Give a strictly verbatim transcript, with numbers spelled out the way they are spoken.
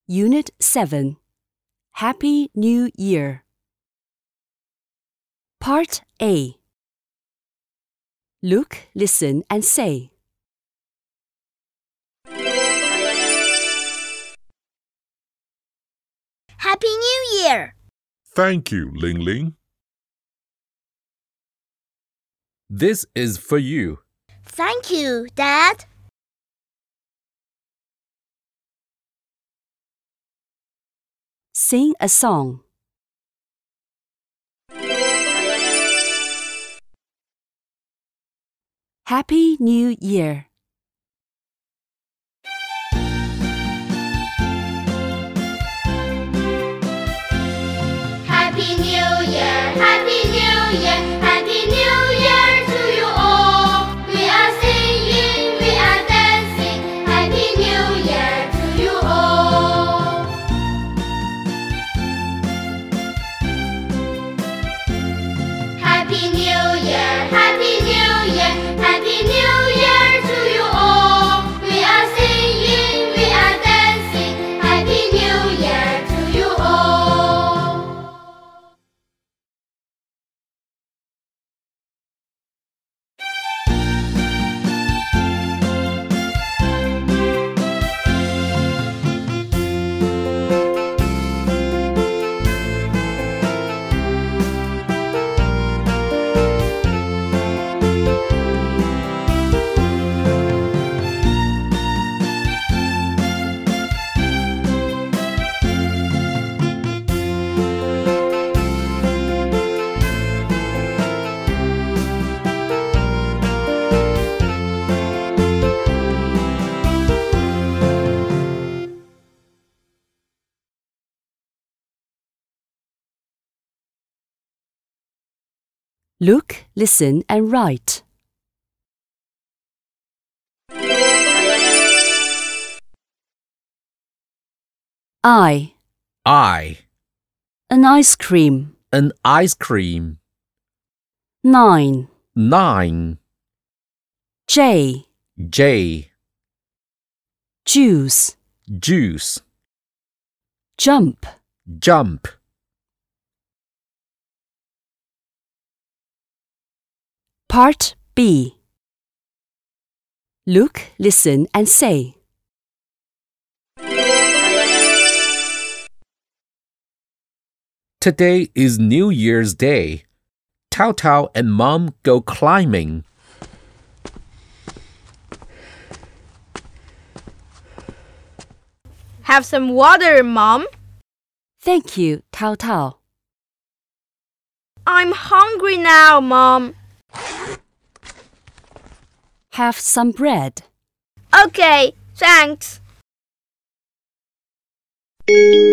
Unit seven. Happy New Year. Part A. Look, listen, and say. Happy New Year! Thank you, Ling Ling. This is for you. Thank you, Dad. Sing a song. Happy New Year. Happy New Year, Happy New Year, Happy New Year to you all. We are singing, we are dancing. Happy New Year to you all. Happy New Year, Happy New Year, Happy New Year to you all. We are singing, we are dancing. Happy New Year to you all. Look, listen, and write. I. I. An ice cream. An ice cream. Nine. Nine. J. J. Juice. Juice. Jump. Jump. Part B. Look, listen, and say. Today is New Year's Day. Tao Tao and Mom go climbing. Have some water, Mom. Thank you, Tao Tao. I'm hungry now, Mom. Have some bread. Okay, thanks.